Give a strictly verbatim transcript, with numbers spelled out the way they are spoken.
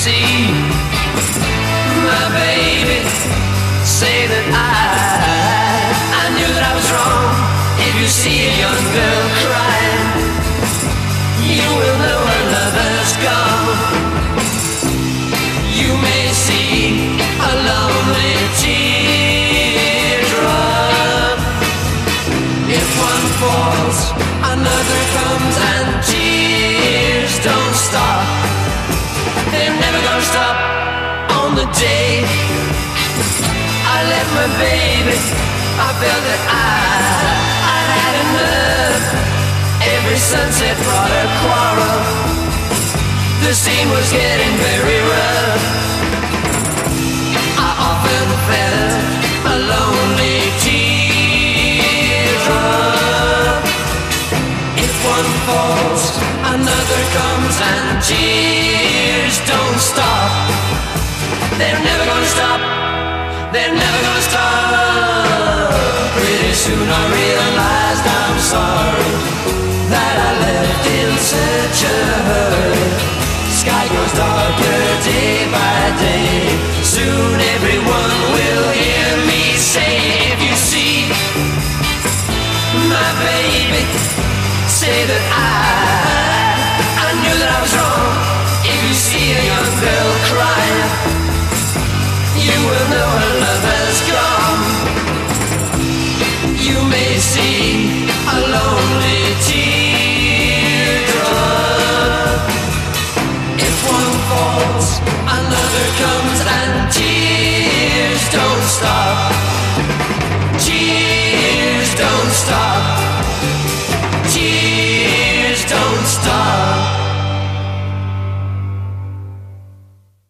see my baby say that I I knew that I was wrong. If you see a young girl crying, you will know her lover's gone. You may see a lonely teardrop. If one falls, another comes, and tears don't stop. They're never gonna stop on the day I left my baby. I felt that I, I had enough. Every sunset brought a quarrel. The scene was getting very rough. I often felt a lonely teardrop. If one falls, another comes, and tears don't stop. They're never gonna stop. They're never gonna stop. Pretty soon I realized I'm sorry that I left in such a hurry. Sky grows darker day by day. Soon everyone will hear me say, if you see my baby, say that I I knew that I was wrong. If you see a young girl crying, you will know her lover's gone. You may see a lonely teardrop. If one falls, another comes, and tears don't stop.